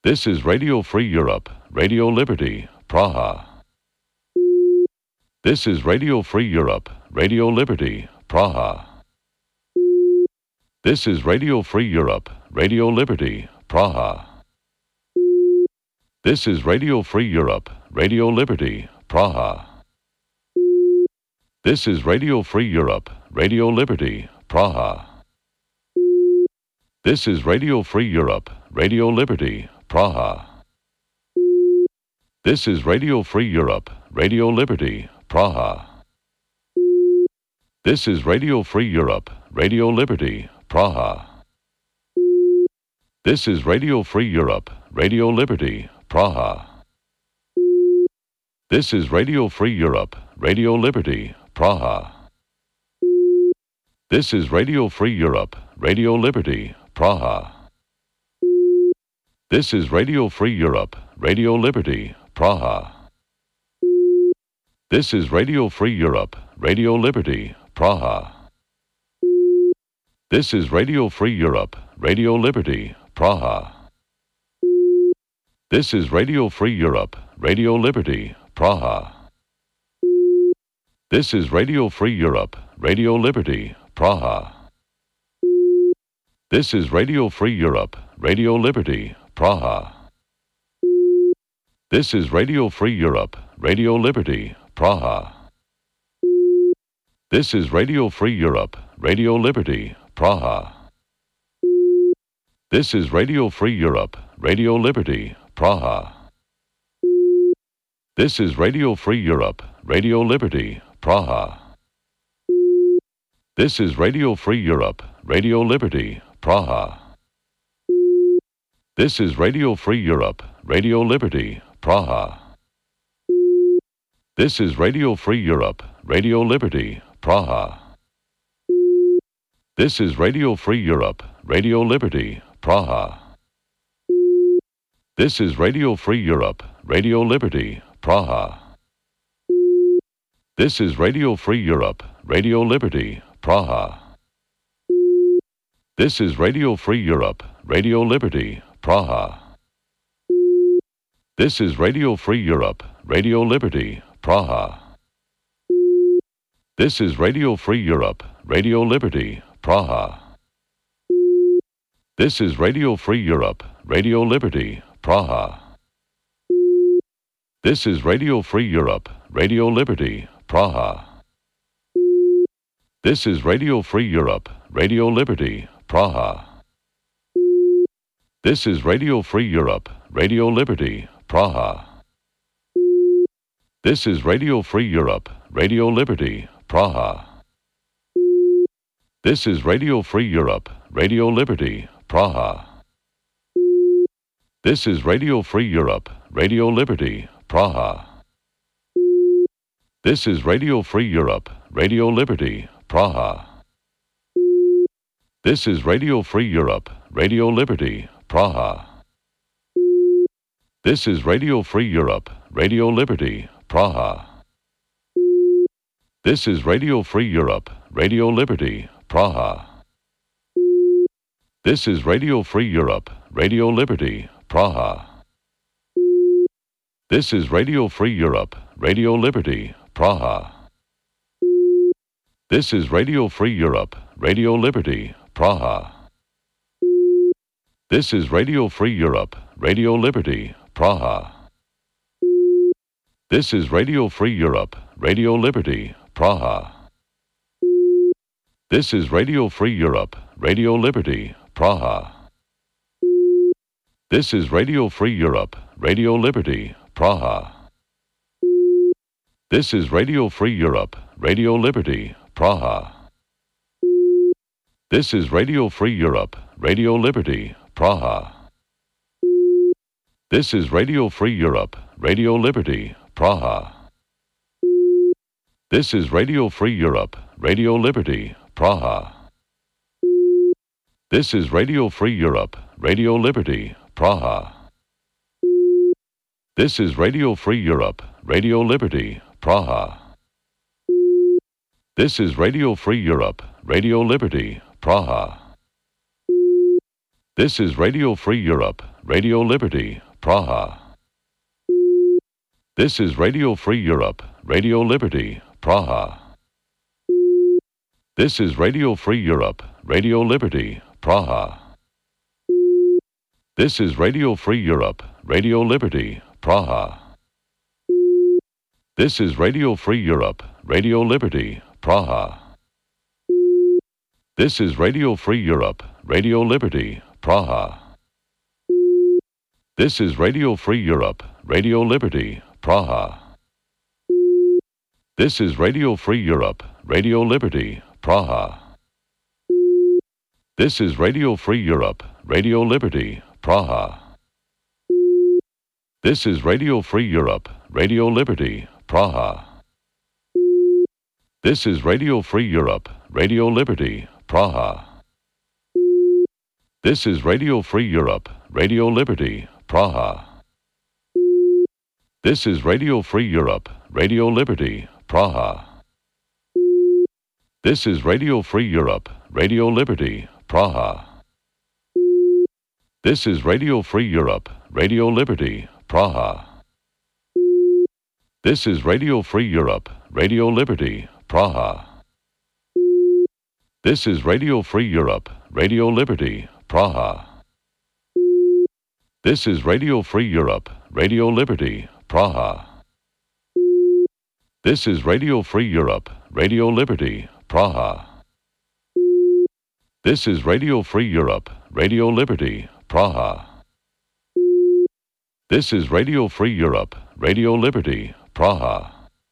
This is Radio Free Europe, Radio Liberty, Praha. This is Radio Free Europe, Radio Liberty, Praha. This is Radio Free Europe, Radio Liberty, Praha. This is Radio Free Europe, Radio Liberty, Praha. This is Radio Free Europe, Radio Liberty, Praha. This is Radio Free Europe, Radio Liberty, Praha. This is Radio Free Europe, Radio Liberty, Praha. This is Radio Free Europe, Radio Liberty, Praha. This is Radio Free Europe, Radio Liberty, Praha. This is Radio Free Europe, Radio Liberty, Praha. This is Radio Free Europe, Radio Liberty, Praha. This is Radio Free Europe, Radio Liberty, Praha. This is Radio Free Europe, Radio Liberty, Praha. This is Radio Free Europe, Radio Liberty, Praha. This is Radio Free Europe, Radio Liberty, Praha. This is Radio Free Europe, Radio Liberty, Praha. This is Radio Free Europe, Radio Liberty, Praha. This is Radio Free Europe, Radio Liberty, Praha. This is Radio Free Europe, Radio Liberty, Praha. This is Radio Free Europe, Radio Liberty, Praha. This is Radio Free Europe, Radio Liberty, Praha. This is Radio Free Europe, Radio Liberty, Praha. This is Radio Free Europe, Radio Liberty, Praha. This is Radio Free Europe, Radio Liberty, Praha. This is Radio Free Europe, Radio Liberty, Praha. This is Radio Free Europe, Radio Liberty, Praha. This is Radio Free Europe, Radio Liberty, Praha. This is Radio Free Europe, Radio Liberty, Praha. This is Radio Free Europe, Radio Liberty, Praha. This is Radio Free Europe, Radio Liberty, Praha. This is Radio Free Europe, Radio Liberty, Praha. This is Radio Free Europe, Radio Liberty, Praha. This is Radio Free Europe, Radio Liberty, Praha. This is Radio Free Europe, Radio Liberty, Praha. This is Radio Free Europe, Radio Liberty, Praha. This is Radio Free Europe, Radio Liberty, Praha. This is Radio Free Europe, Radio Liberty, Praha. This is Radio Free Europe, Radio Liberty, Praha. This is Radio Free Europe, Radio Liberty, Praha. This is Radio Free Europe, Radio Liberty, Praha. This is Radio Free Europe, Radio Liberty, Praha. This is Radio Free Europe, Radio Liberty, Praha. This is Radio Free Europe, Radio Liberty, Praha. This is Radio Free Europe, Radio Liberty, Praha. This is Radio Free Europe, Radio Liberty, Praha. This is Radio Free Europe, Radio Liberty, Praha. This is Radio Free Europe, Radio Liberty, Praha. This is Radio Free Europe, Radio Liberty, Praha. This is Radio Free Europe, Radio Liberty, Praha. This is Radio Free Europe, Radio Liberty, Praha. This is Radio Free Europe, Radio Liberty, Praha. This is Radio Free Europe, Radio Liberty, Praha. This is Radio Free Europe, Radio Liberty, Praha. This is Radio Free Europe, Radio Liberty, Praha. This is Radio Free Europe, Radio Liberty, Praha. This is Radio Free Europe, Radio Liberty, Praha. This is Radio Free Europe, Radio Liberty, Praha. This is Radio Free Europe, Radio Liberty, Praha. This is Radio Free Europe, Radio Liberty, Praha. This is Radio Free Europe, Radio Liberty, Praha. This is Radio Free Europe, Radio Liberty, Praha. This is Radio Free Europe, Radio Liberty, Praha. This is Radio Free Europe, Radio Liberty, Praha. This is Radio Free Europe, Radio Liberty, Praha. This is Radio Free Europe, Radio Liberty, Praha. This is Radio Free Europe, Radio Liberty, Praha. This is Radio Free Europe, Radio Liberty, Praha. This is Radio Free Europe, Radio Liberty, Praha. This is Radio Free Europe, Radio Liberty, Praha. This is Radio Free Europe, Radio Liberty, Praha. This is Radio Free Europe, Radio Liberty, Praha. This is Radio Free Europe, Radio Liberty, Praha. This is Radio Free Europe, Radio Liberty, Praha. This is Radio Free Europe, Radio Liberty, Praha. This is Radio Free Europe, Radio Liberty, Praha. This is Radio Free Europe, Radio Liberty, Praha.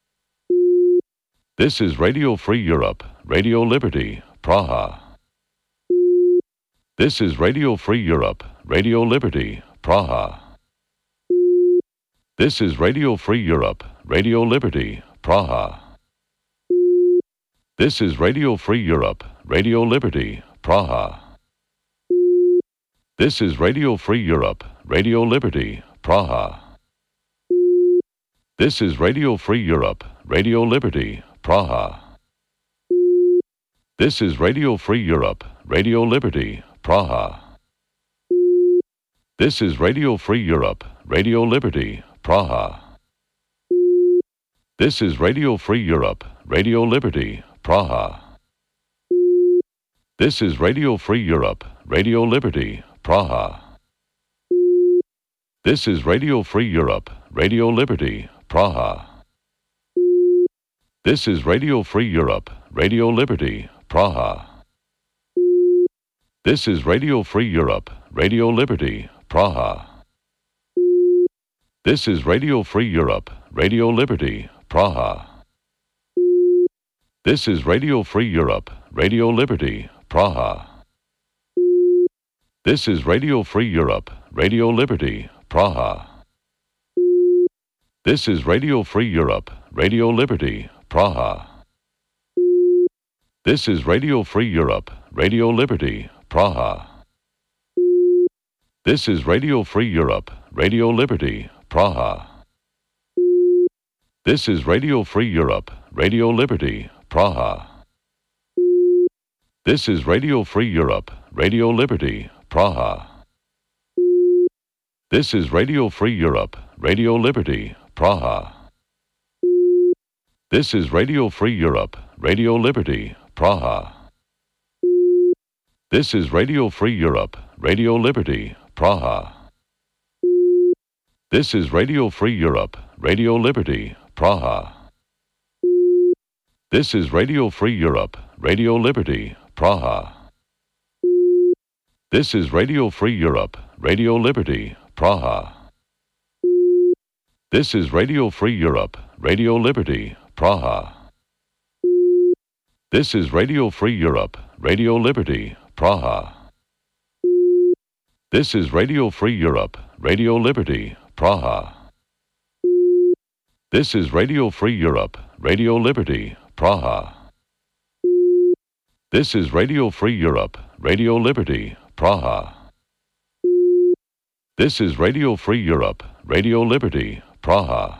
This is Radio Free Europe, Radio Liberty, Praha. This is Radio Free Europe, Radio Liberty, Praha. This is Radio Free Europe, Radio Liberty, Praha. This is Radio Free Europe, Radio Liberty, Praha. This is Radio Free Europe, Radio Liberty, Praha. This is Radio Free Europe, Radio Liberty, Praha. This is Radio Free Europe, Radio Liberty, Praha. This is Radio Free Europe, Radio Liberty, Praha. This is Radio Free Europe, Radio Liberty, Praha. This is Radio Free Europe, Radio Liberty, Praha. This is Radio Free Europe, Radio Liberty, Praha. This is Radio Free Europe, Radio Liberty, Praha. This is Radio Free Europe, Radio Liberty, Praha. This is Radio Free Europe, Radio Liberty, Praha. This is Radio Free Europe, Radio Liberty, Praha. This is Radio Free Europe, Radio Liberty, Praha. This is Radio Free Europe, Radio Liberty, Praha. This is Radio Free Europe, Radio Liberty, Praha. This is Radio Free Europe, Radio Liberty, Praha. This is Radio Free Europe, Radio Liberty, Praha. This is Radio Free Europe, Radio Liberty, Praha. This is Radio Free Europe, Radio Liberty, Praha. This is Radio Free Europe, Radio Liberty, Praha. This is Radio Free Europe, Radio Liberty, Praha. This is Radio Free Europe, Radio Liberty, Praha. This is Radio Free Europe, Radio Liberty, Praha. This is Radio Free Europe, Radio Liberty, Praha. This is Radio Free Europe, Radio Liberty, Praha. This is Radio Free Europe, Radio Liberty, Praha. This is Radio Free Europe, Radio Liberty, Praha. This is Radio Free Europe, Radio Liberty, Praha. This is Radio Free Europe, Radio Liberty, Praha. This is Radio Free Europe, Radio Liberty, Praha.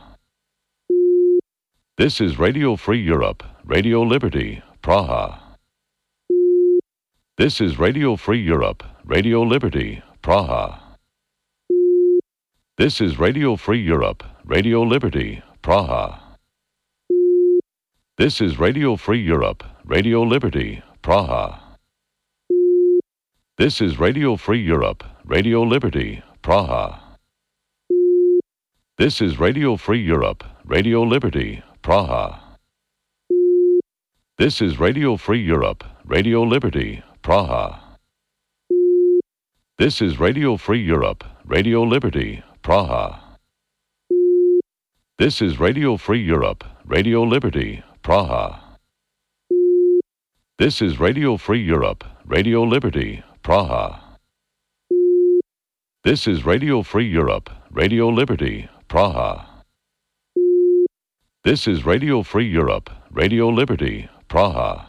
This is Radio Free Europe, Radio Liberty, Praha. This is Radio Free Europe, Radio Liberty, Praha. This is Radio Free Europe, Radio Liberty, Praha. This is Radio Free Europe, Radio Liberty, Praha. This is Radio Free Europe, Radio Liberty, Praha. This is Radio Free Europe, Radio Liberty, Praha. This is Radio Free Europe, Radio Liberty, Praha. This is Radio Free Europe, Radio Liberty, Praha. This is Radio Free Europe, Radio Liberty, Praha. This is Radio Free Europe, Radio Liberty, Praha. This is Radio Free Europe, Radio Liberty, Praha. This is Radio Free Europe, Radio Liberty, Praha.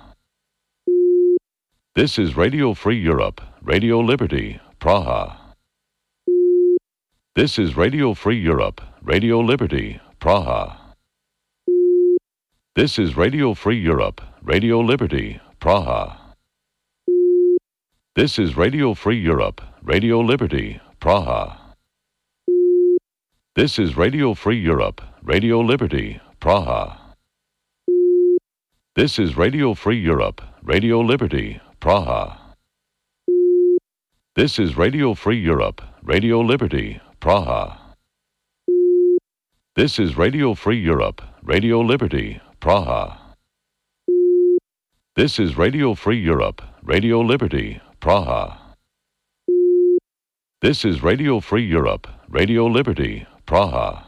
This is Radio Free Europe, Radio Liberty, Praha. This is Radio Free Europe, Radio Liberty, Praha. This is Radio Free Europe, Radio Liberty, Praha. This is Radio Free Europe, Radio Liberty, Praha. This is Radio Free Europe, Radio Liberty, Praha. This is Radio Free Europe, Radio Liberty, Praha. This is Radio Free Europe, Radio Liberty, Praha. This is Radio Free Europe, Radio Liberty, Praha. This is Radio Free Europe, Radio Liberty, Praha. This is Radio Free Europe, Radio Liberty, Praha.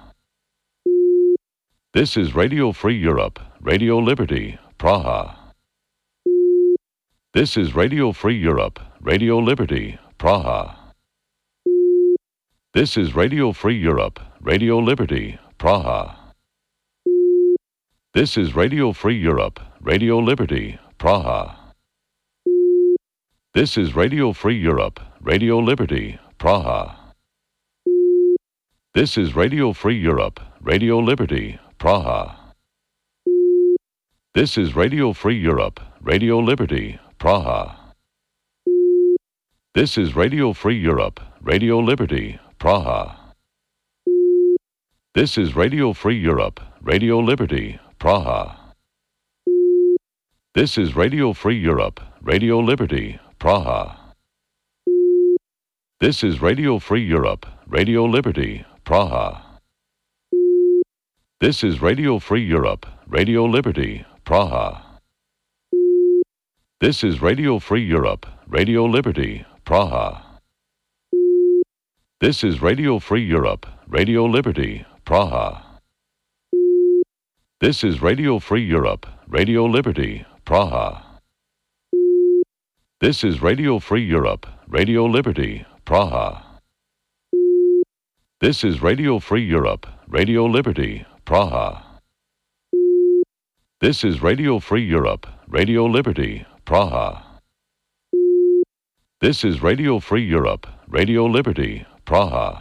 This is Radio Free Europe, Radio Liberty, Praha. This is Radio Free Europe, Radio Liberty, Praha. This is Radio Free Europe, Radio Liberty, Praha. This is Radio Free Europe, Radio Liberty, Praha. This is Radio Free Europe, Radio Liberty, Praha. This is Radio Free Europe, Radio Liberty, Praha. This is Radio Free Europe, Radio Liberty, Praha. This is Radio Free Europe, Radio Liberty, Praha. This is Radio Free Europe, Radio Liberty, Praha. This is Radio Free Europe, Radio Liberty, Praha. This is Radio Free Europe, Radio Liberty, Praha. This is Radio Free Europe, Radio Liberty, Praha. This is Radio Free Europe, Radio Liberty, Praha. This is Radio Free Europe, Radio Liberty, Praha. This is Radio Free Europe, Radio Liberty, Praha. This is Radio Free Europe, Radio Liberty, Praha. This is Radio Free Europe, Radio Liberty, Praha. This is Radio Free Europe, Radio Liberty, Praha. This is Radio Free Europe, Radio Liberty, Praha.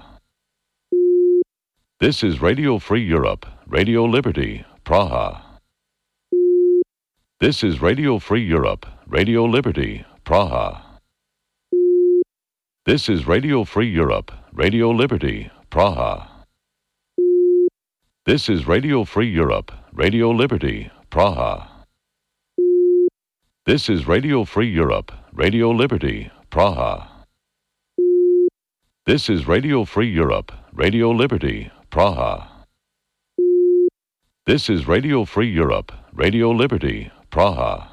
This is Radio Free Europe, Radio Liberty, Praha. This is Radio Free Europe, Radio Liberty, Praha. This is Radio Free Europe, Radio Liberty, Praha. This is Radio Free Europe, Radio Liberty, Praha. This is Radio Free Europe, Radio Liberty, Praha. This is Radio Free Europe, Radio Liberty, Praha. This is Radio Free Europe, Radio Liberty, Praha.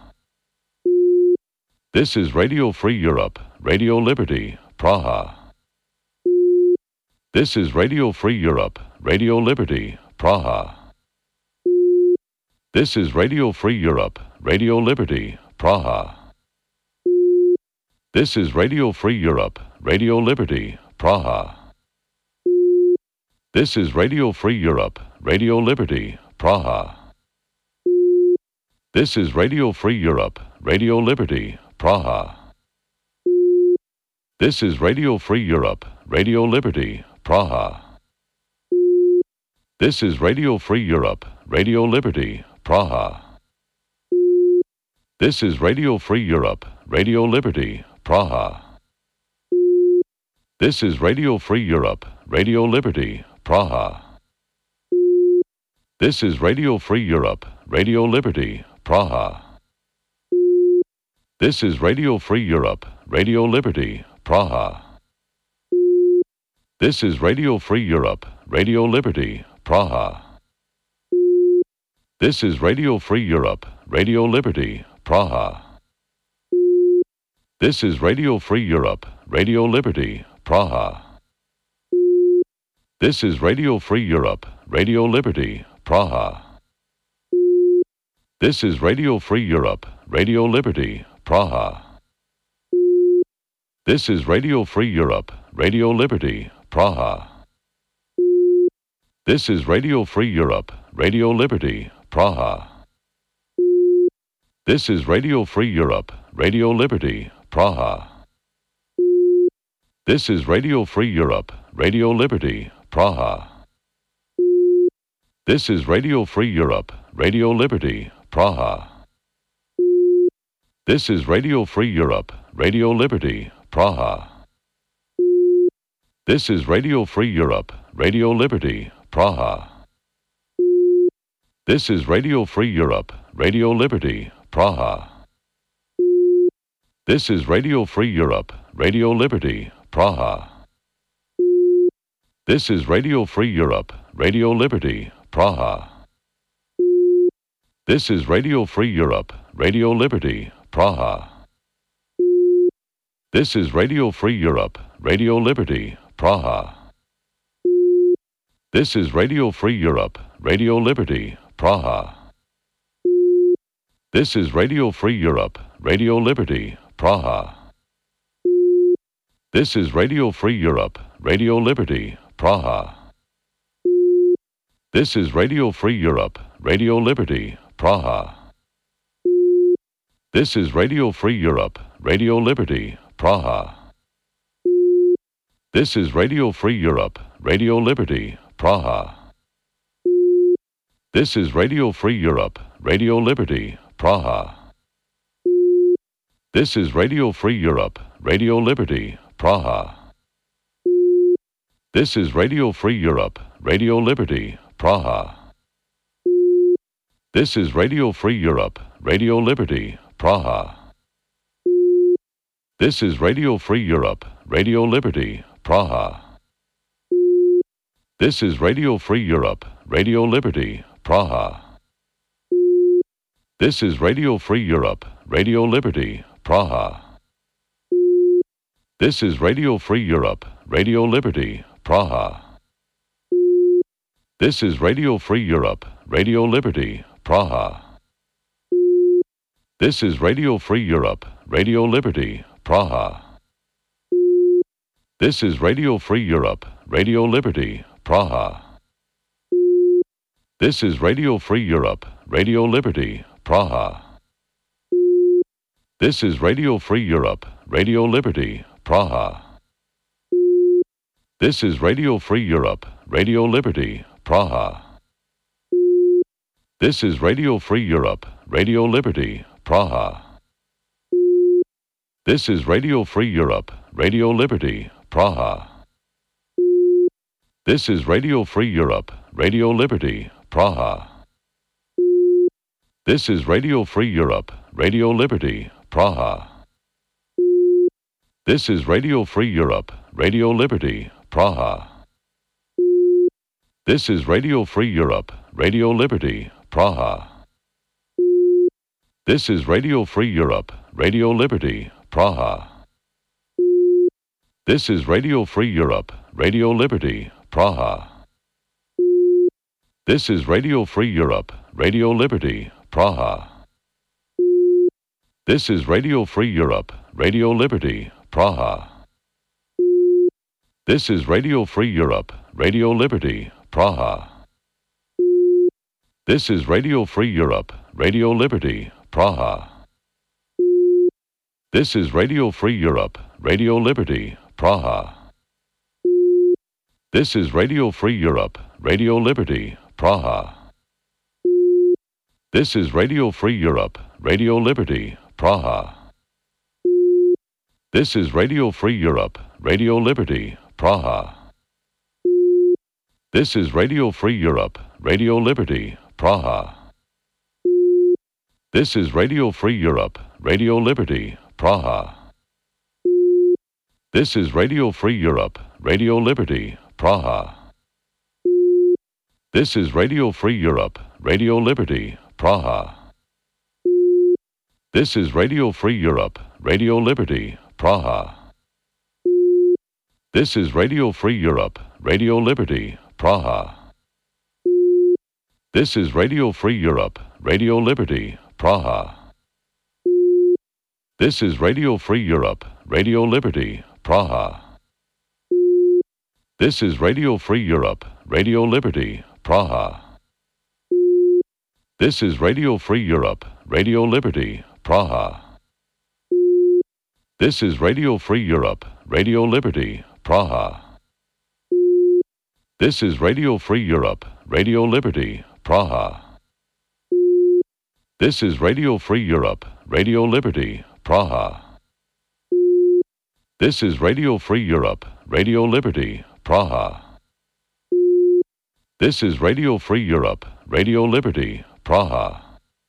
This is Radio Free Europe, Radio Liberty, Praha. This is Radio Free Europe, Radio Liberty, Praha. This is Radio Free Europe, Radio Liberty, Praha. This is Radio Free Europe, Radio Liberty, Praha. This is Radio Free Europe, Radio Liberty, Praha. This is Radio Free Europe, Radio Liberty, Praha. This is Radio Free Europe, Radio Liberty, Praha. This is Radio Free Europe, Radio Liberty, Praha. This is Radio Free Europe, Radio Liberty, Praha. This is Radio Free Europe, Radio Liberty, Praha. This is Radio Free Europe, Radio Liberty, Praha. This is Radio Free Europe, Radio Liberty, Praha. This is Radio Free Europe, Radio Liberty, Praha. This is Radio Free Europe, Radio Liberty, Praha. This is Radio Free Europe, Radio Liberty, Praha. This is Radio Free Europe, Radio Liberty, Praha. This is Radio Free Europe, Radio Liberty, Praha. This is Radio Free Europe, Radio Liberty, Praha. This is Radio Free Europe, Radio Liberty, Praha. This is Radio Free Europe, Radio Liberty, Praha. This is Radio Free Europe, Radio Liberty, Praha. This is Radio Free Europe, Radio Liberty, Praha. This is Radio Free Europe, Radio Liberty, Praha. This is Radio Free Europe, Radio Liberty, Praha. This is Radio Free Europe, Radio Liberty, Praha. This is Radio Free Europe, Radio Liberty, Praha. This is Radio Free Europe, Radio Liberty, Praha. This is Radio Free Europe, Radio Liberty, Praha. This is Radio Free Europe, Radio Liberty, Praha. This is Radio Free Europe, Radio Liberty, Praha. This is Radio Free Europe, Radio Liberty, Praha. This is Radio Free Europe, Radio Liberty, Praha. This is Radio Free Europe, Radio Liberty, Praha. This is Radio Free Europe, Radio Liberty, Praha. This is Radio Free Europe, Radio Liberty, Praha. This is Radio Free Europe, Radio Liberty, Praha. This is Radio Free Europe, Radio Liberty, Praha. This is Radio Free Europe, Radio Liberty, Praha. This is Radio Free Europe, Radio Liberty, Praha. This is Radio Free Europe, Radio Liberty, Praha. This is Radio Free Europe, Radio Liberty, Praha. This is Radio Free Europe, Radio Liberty, Praha. This is Radio Free Europe, Radio Liberty, Praha. This is Radio Free Europe, Radio Liberty, Praha. This is Radio Free Europe, Radio Liberty, Praha. This is Radio Free Europe, Radio Liberty, Praha. This is Radio Free Europe, Radio Liberty, Praha. This is Radio Free Europe, Radio Liberty, Praha. This is Radio Free Europe, Radio Liberty, Praha. This is Radio Free Europe, Radio Liberty, Praha. This is Radio Free Europe, Radio Liberty, Praha. This is Radio Free Europe, Radio Liberty, Praha. This is Radio Free Europe, Radio Liberty, Praha. This is Radio Free Europe, Radio Liberty, Praha. This is Radio Free Europe, Radio Liberty, Praha. This is Radio Free Europe, Radio Liberty, Praha. This is Radio Free Europe, Radio Liberty, Praha. This is Radio Free Europe, Radio Liberty, Praha. This is Radio Free Europe, Radio Liberty, Praha. This is Radio Free Europe, Radio Liberty, Praha. This is Radio Free Europe, Radio Liberty, Praha. This is Radio Free Europe, Radio Liberty, Praha. This is Radio Free Europe, Radio Liberty, Praha. This is Radio Free Europe, Radio Liberty, Praha. This is Radio Free Europe, Radio Liberty, Praha. This is Radio Free Europe, Radio Liberty, Praha. This is Radio Free Europe, Radio Liberty, Praha. This is Radio Free Europe, Radio Liberty, Praha. This is Radio Free Europe, Radio Liberty, Praha. This is Radio Free Europe, Radio Liberty, Praha. This is Radio Free Europe, Radio Liberty, Praha. This is Radio Free Europe, Radio Liberty, Praha. This is Radio Free Europe, Radio Liberty, Praha. This is Radio Free Europe, Radio Liberty, Praha. This is Radio Free Europe, Radio Liberty, Praha. This is Radio Free Europe, Radio Liberty, Praha. This is Radio Free Europe, Radio Liberty, Praha. This is Radio Free Europe, Radio Liberty, Praha. This is Radio Free Europe, Radio Liberty, Praha. This is Radio Free Europe, Radio Liberty, Praha.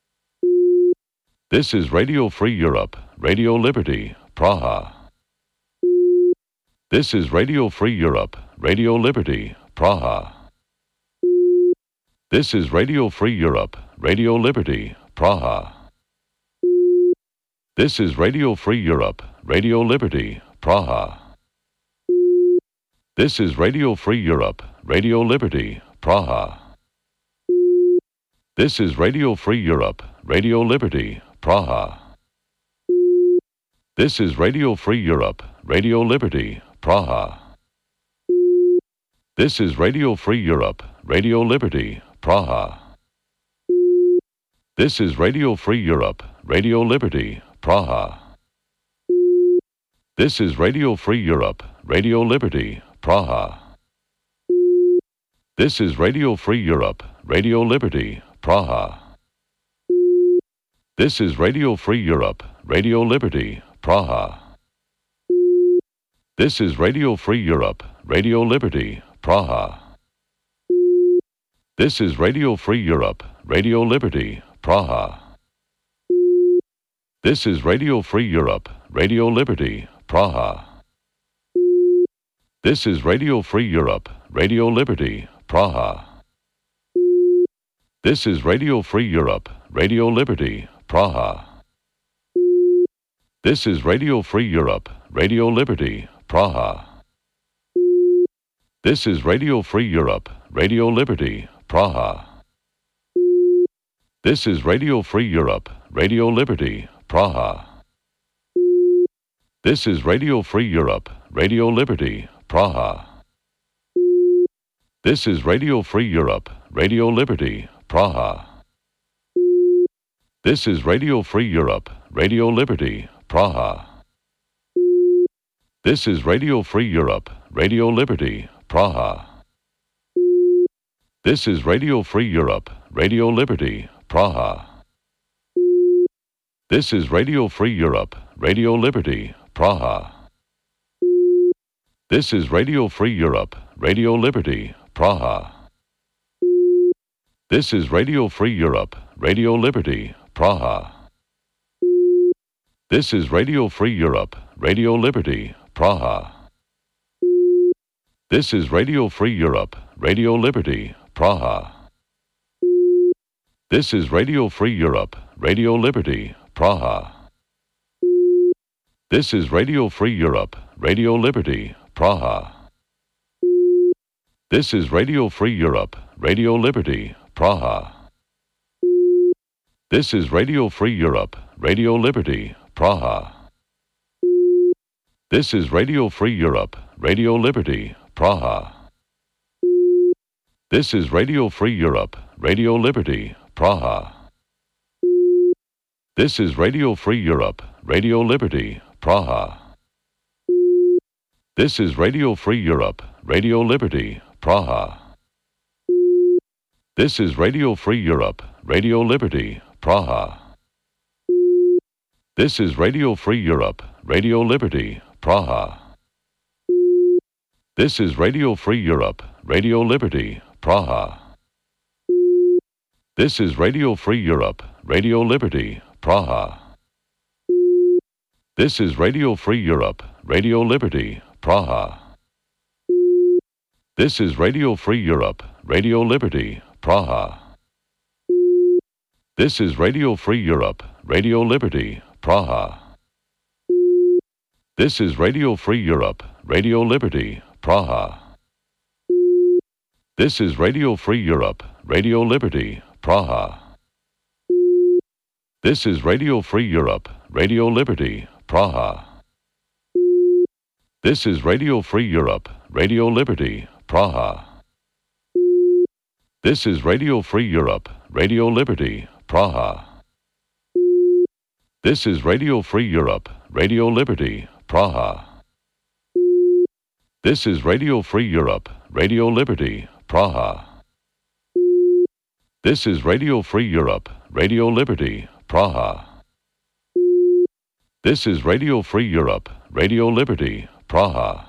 This is Radio Free Europe, Radio Liberty, Praha. This is Radio Free Europe, Radio Liberty, Praha. This is Radio Free Europe, Radio Liberty, Praha. This is Radio Free Europe, Radio Liberty, Praha. This is Radio Free Europe, Radio Liberty, Praha. This is Radio Free Europe, Radio Liberty, Praha. This is Radio Free Europe, Radio Liberty, Praha. This is Radio Free Europe, Radio Liberty, Praha. This is Radio Free Europe, Radio Liberty, Praha. This is Radio Free Europe, Radio Liberty, Praha. This is Radio Free Europe, Radio Liberty, Praha. This is Radio Free Europe, Radio Liberty, Praha. This is Radio Free Europe, Radio Liberty, Praha. This is Radio Free Europe, Radio Liberty, Praha. This is Radio Free Europe, Radio Liberty, Praha. This is Radio Free Europe, Radio Liberty, Praha. This is Radio Free Europe, Radio Liberty, Praha. This is Radio Free Europe, Radio Liberty, Praha. This is Radio Free Europe, Radio Liberty, Praha. This is Radio Free Europe, Radio Liberty, Praha. This is Radio Free Europe, Radio Liberty, Praha. This is Radio Free Europe, Radio Liberty, Praha. This is Radio Free Europe, Radio Liberty, Praha. This is Radio Free Europe, Radio Liberty, Praha. This is Radio Free Europe, Radio Liberty, Praha. This is Radio Free Europe, Radio Liberty, Praha. This is Radio Free Europe, Radio Liberty, Praha. This is Radio Free Europe, Radio Liberty, Praha. This is Radio Free Europe, Radio Liberty, Praha. This is Radio Free Europe, Radio Liberty, Praha. This is Radio Free Europe, Radio Liberty, Praha. This is Radio Free Europe, Radio Liberty, Praha. This is Radio Free Europe, Radio Liberty, Praha. This is Radio Free Europe, Radio Liberty, Praha. This is Radio Free Europe, Radio Liberty, Praha. This is Radio Free Europe, Radio Liberty, Praha. This is Radio Free Europe, Radio Liberty, Praha. This is Radio Free Europe, Radio Liberty, Praha. This is Radio Free Europe, Radio Liberty, Praha. This is Radio Free Europe, Radio Liberty, Praha. This is Radio Free Europe, Radio Liberty, Praha. This is Radio Free Europe, Radio Liberty, Praha. This is Radio Free Europe, Radio Liberty, Praha. This is Radio Free Europe, Radio Liberty, Praha. This is Radio Free Europe, Radio Liberty, Praha. This is Radio Free Europe, Radio Liberty, Praha. This is Radio Free Europe, Radio Liberty, Praha. This is Radio Free Europe, Radio Liberty, Praha. This is Radio Free Europe, Radio Liberty, Praha. This is Radio Free Europe, Radio Liberty, Praha. This is Radio Free Europe, Radio Liberty, Praha. This is Radio Free Europe, Radio Liberty, Praha. This is Radio Free Europe, Radio Liberty, Praha. This is Radio Free Europe, Radio Liberty, Praha.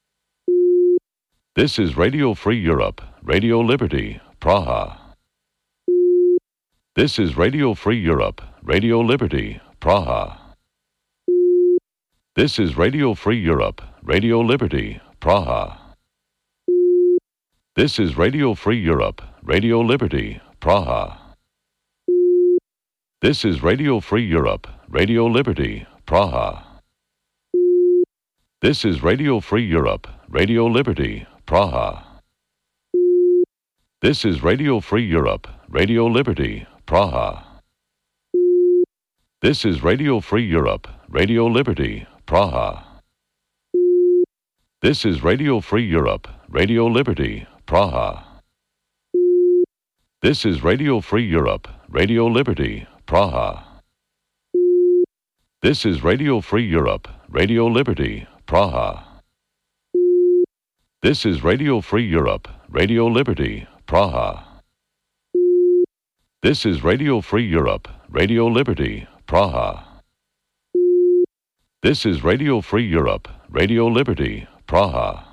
This is Radio Free Europe, Radio Liberty, Praha. This is Radio Free Europe, Radio Liberty, Praha. This is Radio Free Europe, Radio Liberty, Praha. This is Radio Free Europe, Radio Liberty, Praha. This is Radio Free Europe, Radio Liberty, Praha. This is Radio Free Europe, Radio Liberty, Praha. This is Radio Free Europe, Radio Liberty, Praha. This is Radio Free Europe, Radio Liberty, Praha. This is Radio Free Europe, Radio Liberty, Praha. This is Radio Free Europe, Radio Liberty, Praha. This is Radio Free Europe, Radio Liberty, Praha. This is Radio Free Europe, Radio Liberty, Praha. This is Radio Free Europe, Radio Liberty, Praha. This is Radio Free Europe, Radio Liberty, Praha.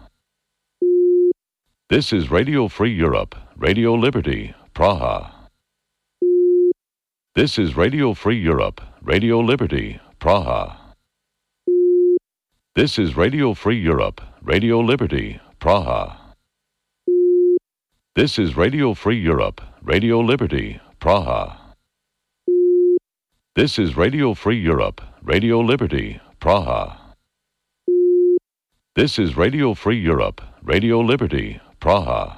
This is Radio Free Europe, Radio Liberty, Praha. This is Radio Free Europe, Radio Liberty, Praha. This is Radio Free Europe, Radio Liberty, Praha. This is Radio Free Europe, Radio Liberty, Praha. This is Radio Free Europe, Radio Liberty, Praha. This is Radio Free Europe, Radio Liberty, Praha.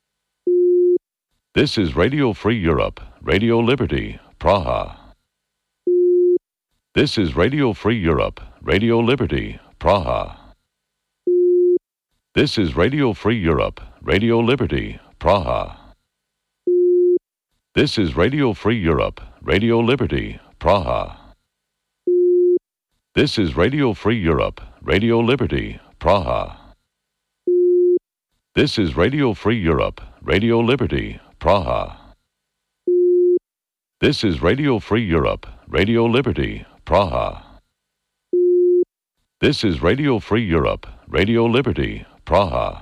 This is Radio Free Europe, Radio Liberty, Praha. This is Radio Free Europe, Radio Liberty, Praha. This is Radio Free Europe, Radio Liberty, Praha. This is Radio Free Europe, Radio Liberty, Praha. This is Radio Free Europe, Radio Liberty, Praha. This is Radio Free Europe, Radio Liberty, Praha. This is Radio Free Europe, Radio Liberty, Praha. This is Radio Free Europe, Radio Liberty, Praha.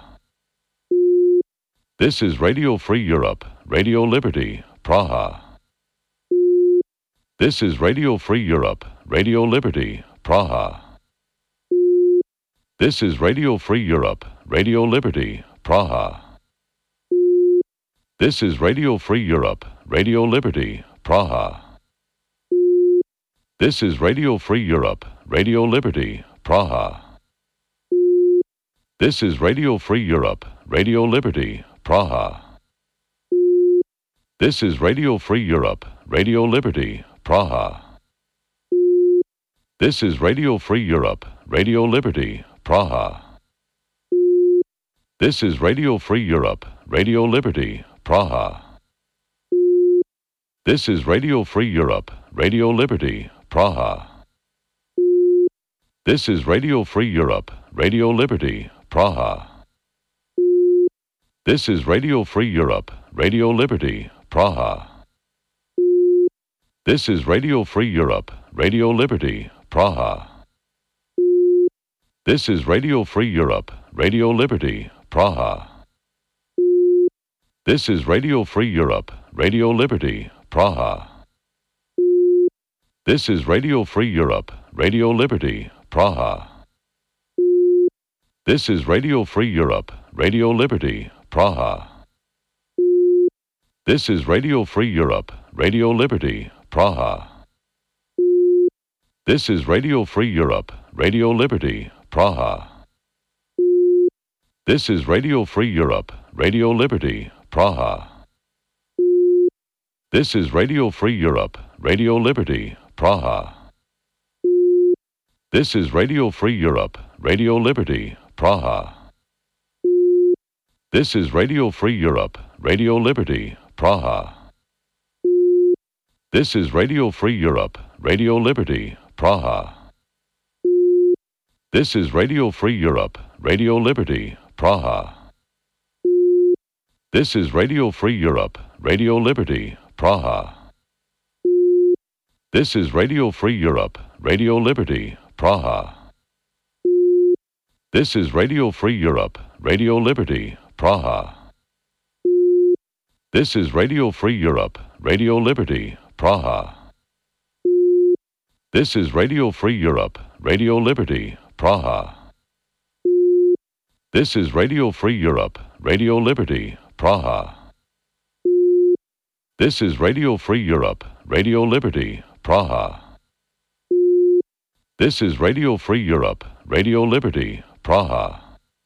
This is Radio Free Europe, Radio Liberty, Praha. This is Radio Free Europe, Radio Liberty, Praha. This is Radio Free Europe, Radio Liberty, Praha. This is Radio Free Europe, Radio Liberty, Praha. This is Radio Free Europe, Radio Liberty, Praha. This is Radio Free Europe, Radio Liberty, Praha. This is Radio Free Europe, Radio Liberty, Praha. This is Radio Free Europe, Radio Liberty, Praha. This is Radio Free Europe, Radio Liberty, Praha. This is Radio Free Europe, Radio Liberty, Praha. This is Radio Free Europe, Radio Liberty, Praha. This is Radio Free Europe, Radio Liberty, Praha. This is Radio Free Europe, Radio Liberty, Praha. This is Radio Free Europe, Radio Liberty, Praha. This is Radio Free Europe, Radio Liberty, Praha. This is Radio Free Europe, Radio Liberty, Praha. This is Radio Free Europe, Radio Liberty, Praha. This is Radio Free Europe, Radio Liberty, Praha. This is Radio Free Europe, Radio Liberty, Praha. This is Radio Free Europe, Radio Liberty, Praha. This is Radio Free Europe, Radio Liberty, Praha. This is Radio Free Europe, Radio Liberty, Praha. This is Radio Free Europe, Radio Liberty, Praha. This is Radio Free Europe, Radio Liberty, Praha. This is Radio Free Europe, Radio Liberty, Praha. This is Radio Free Europe, Radio Liberty, Praha. This is Radio Free Europe, Radio Liberty, Praha. This is Radio Free Europe, Radio Liberty, Praha. This is Radio Free Europe, Radio Liberty, Praha. This is Radio Free Europe, Radio Liberty, Praha. This is Radio Free Europe, Radio Liberty, Praha. This is Radio Free Europe, Radio Liberty, Praha. This is Radio Free Europe, Radio Liberty, Praha.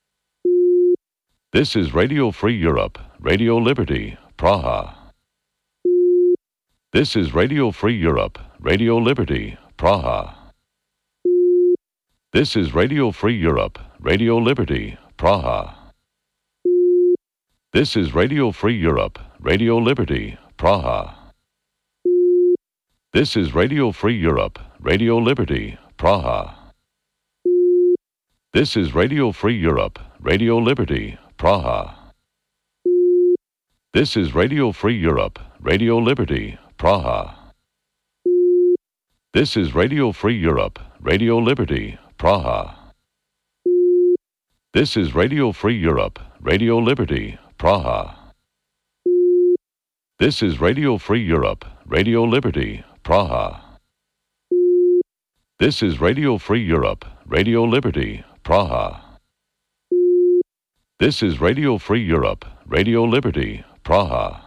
This is Radio Free Europe, Radio Liberty, Praha. This is Radio Free Europe, Radio Liberty, Praha. This is Radio Free Europe, Radio Liberty, Praha. This is Radio Free Europe, Radio Liberty, Praha. This is Radio Free Europe, Radio Liberty, Praha. This is Radio Free Europe, Radio Liberty, Praha. This is Radio Free Europe, Radio Liberty, Praha. This is Radio Free Europe, Radio Liberty, Praha. This is Radio Free Europe, Radio Liberty, Praha. This is Radio Free Europe, Radio Liberty, Praha. This is Radio Free Europe, Radio Liberty, Praha. This is Radio Free Europe, Radio Liberty, Praha.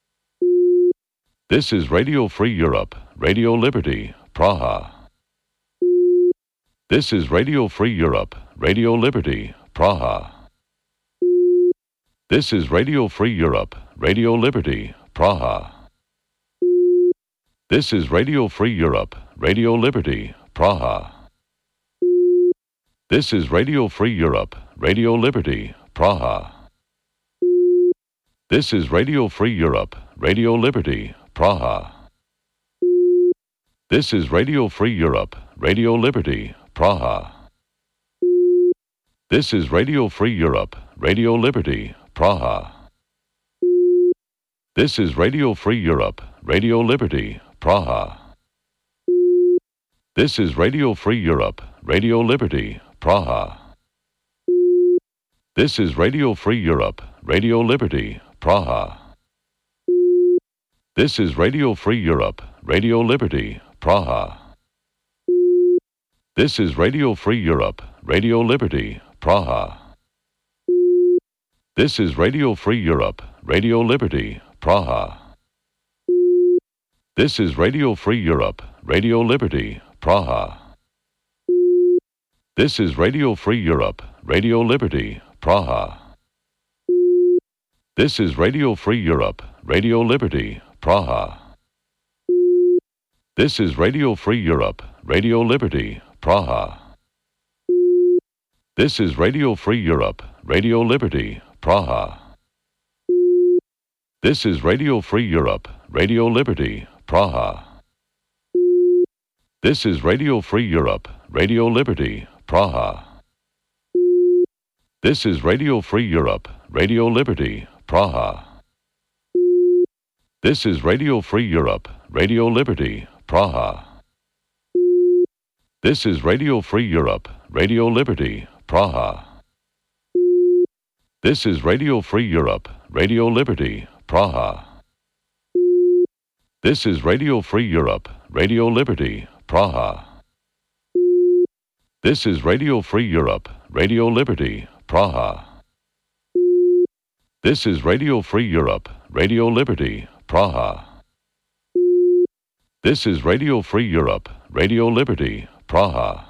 This is Radio Free Europe, Radio Liberty, Praha. This is Radio Free Europe, Radio Liberty, Praha. This is Radio Free Europe, Radio Liberty, Praha. This is Radio Free Europe, Radio Liberty, Praha. This is Radio Free Europe, Radio Liberty, Praha. This is Radio Free Europe, Radio Liberty, Praha. This is Radio Free Europe, Radio Liberty, Praha. This is Radio Free Europe, Radio Liberty, Praha. This is Radio Free Europe, Radio Liberty, Praha. This is Radio Free Europe, Radio Liberty, Praha. This is Radio Free Europe, Radio Liberty, Praha. This is Radio Free Europe, Radio Liberty, Praha. This is Radio Free Europe, Radio Liberty, Praha. This is Radio Free Europe, Radio Liberty, Praha. This is Radio Free Europe, Radio Liberty, Praha. This is Radio Free Europe, Radio Liberty, Praha. This is Radio Free Europe, Radio Liberty, Praha. This is Radio Free Europe, Radio Liberty, Praha. This is Radio Free Europe, Radio Liberty, Praha. This is Radio Free Europe, Radio Liberty, Praha. This is Radio Free Europe, Radio Liberty, Praha. This is Radio Free Europe, Radio Liberty, Praha. This is Radio Free Europe, Radio Liberty, Praha. This is Radio Free Europe, Radio Liberty, Praha. This is Radio Free Europe, Radio Liberty, Praha. This is Radio Free Europe, Radio Liberty, Praha. This is Radio Free Europe, Radio Liberty, Praha. This is Radio Free Europe, Radio Liberty, Praha. This is Radio Free Europe, Radio Liberty, Praha.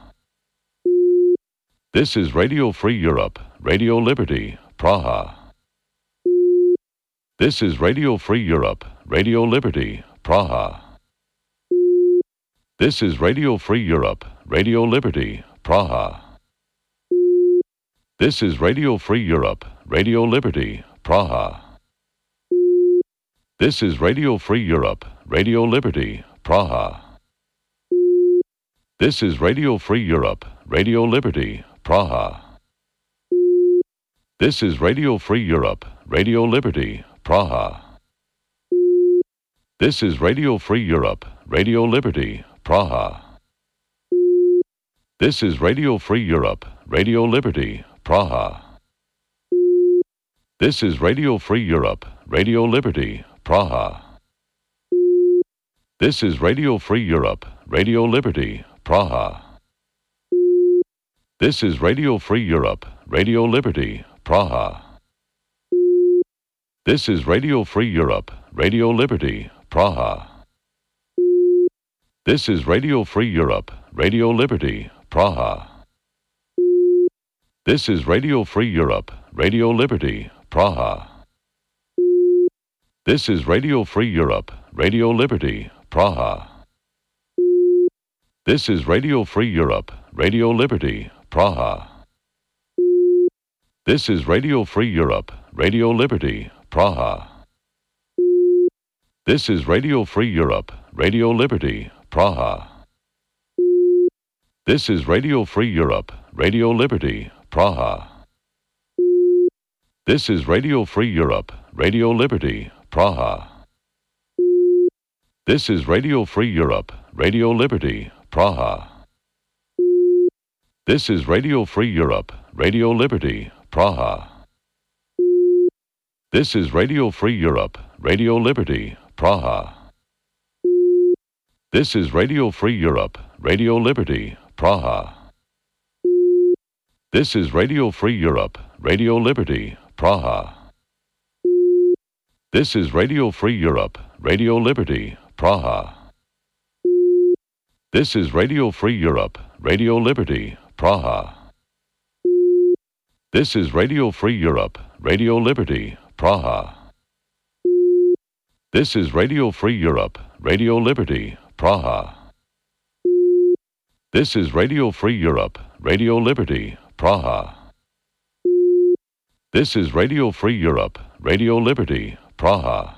This is Radio Free Europe, Radio Liberty, Praha. This is Radio Free Europe, Radio Liberty, Praha. This is Radio Free Europe, Radio Liberty, Praha. This is Radio Free Europe, Radio Liberty, Praha. This is Radio Free Europe, Radio Liberty, Praha. This is Radio Free Europe, Radio Liberty, Praha. This is Radio Free Europe, Radio Liberty, Praha. This is Radio Free Europe, Radio Liberty, Praha. This is Radio Free Europe, Radio Liberty, Praha. This is Radio Free Europe, Radio Liberty, Praha. This is Radio Free Europe, Radio Liberty, Praha. This is Radio Free Europe, Radio Liberty, Praha. This is Radio Free Europe, Radio Liberty, Praha. This is Radio Free Europe, Radio Liberty, Praha. This is Radio Free Europe, Radio Liberty, Praha. This is Radio Free Europe, Radio Liberty, Praha. This is Radio Free Europe, Radio Liberty, Praha. This is Radio Free Europe, Radio Liberty, Praha. This is Radio Free Europe, Radio Liberty, Praha. This is Radio Free Europe, Radio Liberty, Praha. This is Radio Free Europe, Radio Liberty, Praha. This is Radio Free Europe, Radio Liberty, Praha. This is Radio Free Europe, Radio Liberty, Praha. This is Radio Free Europe, Radio Liberty, Praha. This is Radio Free Europe, Radio Liberty, Praha. This is Radio Free Europe, Radio Liberty, Praha. This is Radio Free Europe, Radio Liberty, Praha. This is Radio Free Europe, Radio Liberty, Praha. This is Radio Free Europe, Radio Liberty, Praha. This is Radio Free Europe, Radio Liberty, Praha. This is Radio Free Europe, Radio Liberty, Praha. This is Radio Free Europe, Radio Liberty, Praha.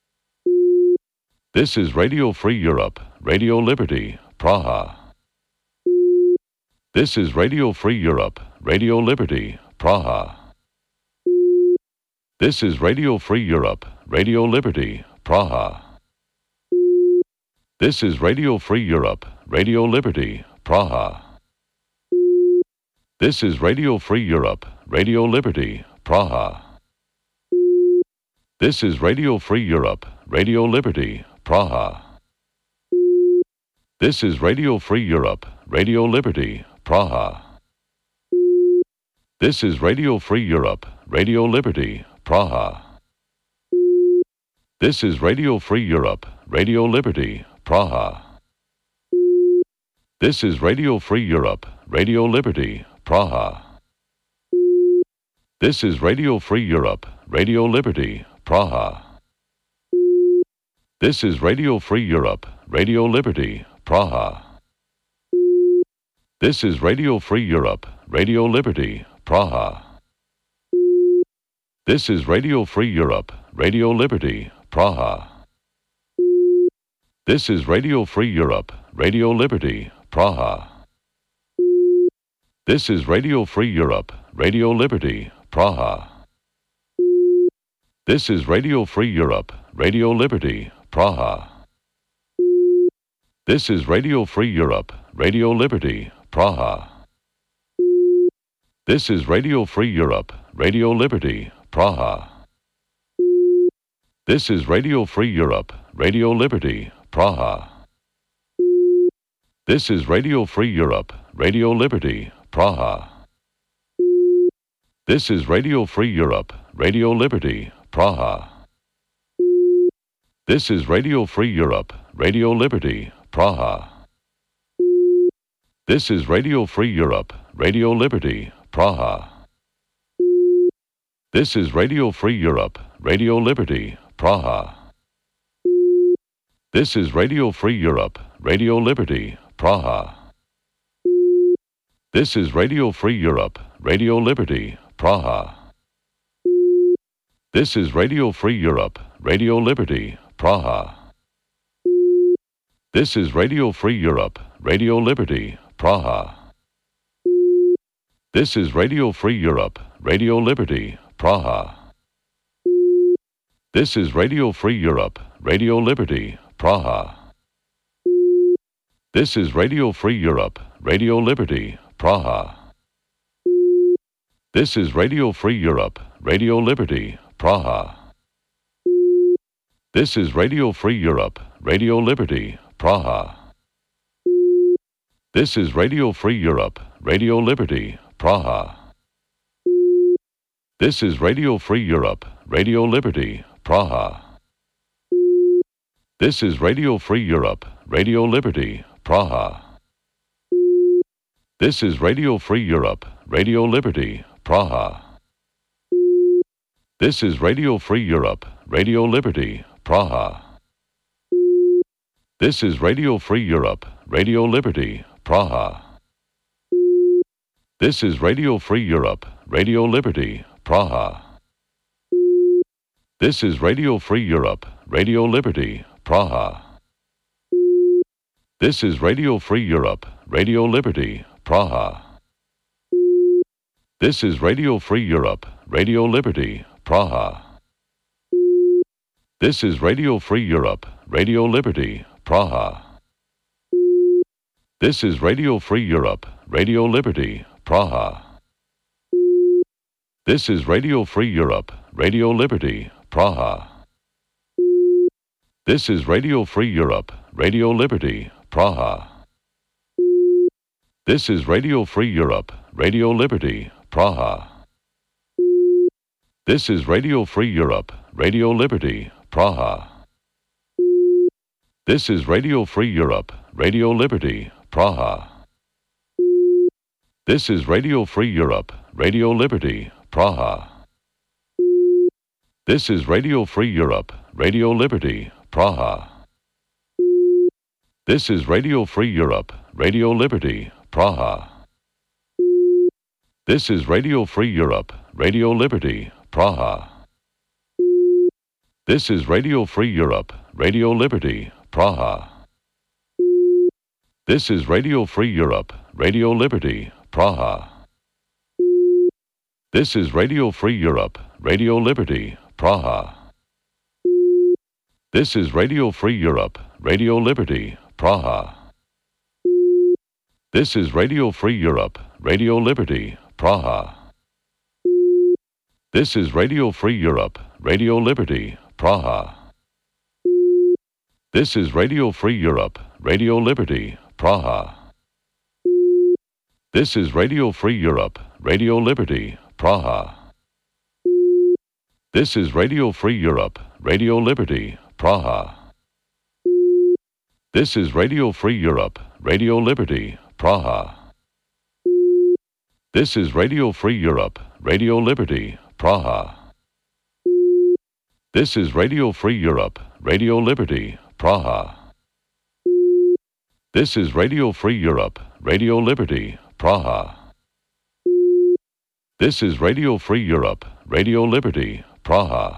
This is Radio Free Europe, Radio Liberty, Praha. This is Radio Free Europe, Radio Liberty, Praha. This is Radio Free Europe, Radio Liberty, Praha. This is Radio Free Europe, Radio Liberty, Praha. This is Radio Free Europe, Radio Liberty, Praha. This is Radio Free Europe, Radio Liberty, Praha. This is Radio Free Europe, Radio Liberty, Praha. This is Radio Free Europe, Radio Liberty, Praha. This is Radio Free Europe, Radio Liberty, Praha. This is Radio Free Europe, Radio Liberty, Praha. This is Radio Free Europe, Radio Liberty, Praha. This is Radio Free Europe, Radio Liberty, Praha. This is Radio Free Europe, Radio Liberty, Praha. This is Radio Free Europe, Radio Liberty, Praha. This is Radio Free Europe, Radio Liberty, Praha. This is Radio Free Europe, Radio Liberty, Praha. This is Radio Free Europe, Radio Liberty, Praha. This is Radio Free Europe, Radio Liberty, Praha. This is Radio Free Europe, Radio Liberty, Praha. This is Radio Free Europe, Radio Liberty, Praha. This is Radio Free Europe, Radio Liberty, Praha. This is Radio Free Europe, Radio Liberty, Praha. This is Radio Free Europe, Radio Liberty, Praha. This is Radio Free Europe, Radio Liberty, Praha. This is Radio Free Europe, Radio Liberty, Praha. This is Radio Free Europe, Radio Liberty, Praha. This is Radio Free Europe, Radio Liberty, Praha. This is Radio Free Europe, Radio Liberty, Praha. This is Radio Free Europe, Radio Liberty, Praha. This is Radio Free Europe, Radio Liberty, Praha. This is Radio Free Europe, Radio Liberty, Praha. This is Radio Free Europe, Radio Liberty, Praha. This is Radio Free Europe, Radio Liberty, Praha. This is Radio Free Europe, Radio Liberty, Praha. This is Radio Free Europe, Radio Liberty, Praha. This is Radio Free Europe, Radio Liberty, Praha. This is Radio Free Europe, Radio Liberty, Praha. This is Radio Free Europe, Radio Liberty, Praha. This is Radio Free Europe, Radio Liberty, Praha. This is Radio Free Europe, Radio Liberty, Praha. This is Radio Free Europe, Radio Liberty, Praha. This is Radio Free Europe, Radio Liberty, Praha. This is Radio Free Europe, Radio Liberty, Praha. This is Radio Free Europe, Radio Liberty, Praha. This is Radio Free Europe, Radio Liberty, Praha. This is Radio Free Europe, Radio Liberty, Praha. This is Radio Free Europe, Radio Liberty, Praha. This is Radio Free Europe, Radio Liberty, Praha. This is Radio Free Europe, Radio Liberty, Praha. This is Radio Free Europe, Radio Liberty, Praha. This is Radio Free Europe, Radio Liberty, Praha. This is Radio Free Europe, Radio Liberty, Praha. This is Radio Free Europe, Radio Liberty, Praha. This is Radio Free Europe, Radio Liberty, Praha. This is Radio Free Europe, Radio Liberty, Praha. This is Radio Free Europe, Radio Liberty, Praha. This is Radio Free Europe, Radio Liberty, Praha. This is Radio Free Europe, Radio Liberty, Praha. This is Radio Free Europe, Radio Liberty, Praha. This is Radio Free Europe, Radio Liberty, Praha. This is Radio Free Europe, Radio Liberty, Praha. This is Radio Free Europe, Radio Liberty, Praha. This is Radio Free Europe, Radio Liberty, Praha. This is Radio Free Europe, Radio Liberty, Praha. This is Radio Free Europe, Radio Liberty, Praha. This is Radio Free Europe, Radio Liberty, Praha. This is Radio Free Europe, Radio Liberty, Praha. This is Radio Free Europe, Radio Liberty, Praha. This is Radio Free Europe, Radio Liberty, Praha.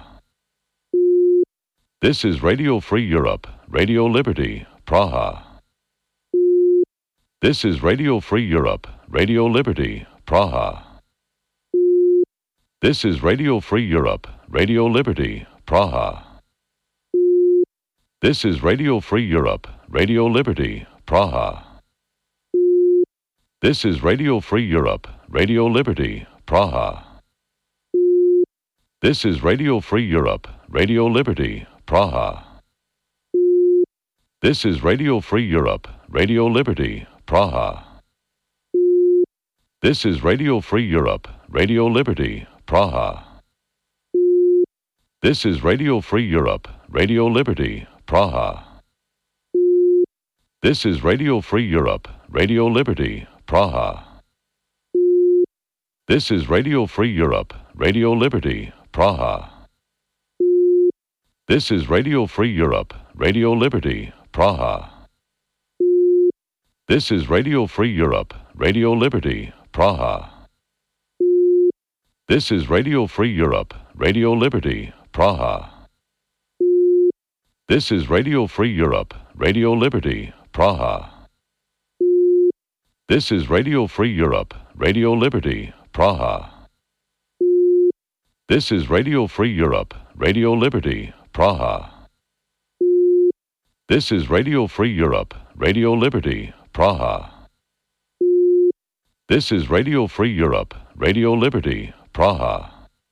This is Radio Free Europe, Radio Liberty, Praha. This is Radio Free Europe, Radio Liberty, Praha. This is Radio Free Europe, Radio Liberty, Praha. This is Radio Free Europe, Radio Liberty, Praha. This is Radio Free Europe, Radio Liberty, Praha. This is Radio Free Europe, Radio Liberty, Praha. This is Radio Free Europe, Radio Liberty, Praha. This is Radio Free Europe, Radio Liberty, Praha. This is Radio Free Europe, Radio Liberty, Praha. This is Radio Free Europe, Radio Liberty, Praha. This is Radio Free Europe, Radio Liberty, Praha. This is Radio Free Europe, Radio Liberty, Praha. This is Radio Free Europe, Radio Liberty, Praha. This is Radio Free Europe, Radio Liberty, Praha. This is Radio Free Europe, Radio Liberty, Praha. This is Radio Free Europe, Radio Liberty, Praha. This is Radio Free Europe, Radio Liberty, Praha. This is Radio Free Europe, Radio Liberty, Praha. This is Radio Free Europe, Radio Liberty, Praha.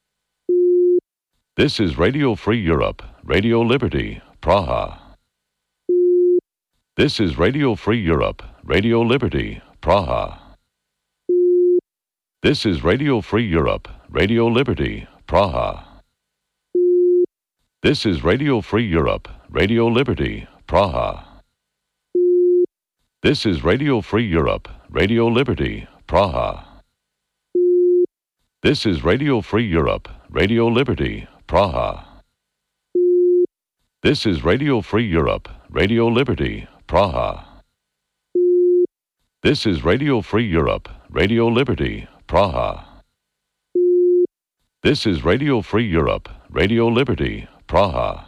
This is Radio Free Europe, Radio Liberty, Praha. This is Radio Free Europe, Radio Liberty, Praha. This is Radio Free Europe, Radio Liberty, Praha. This is Radio Free Europe, Radio Liberty, Praha. This is Radio Free Europe, Radio Liberty, Praha. This is Radio Free Europe, Radio Liberty, Praha. This is Radio Free Europe, Radio Liberty, Praha. This is Radio Free Europe, Radio Liberty, Praha. This is Radio Free Europe, Radio Liberty, Praha.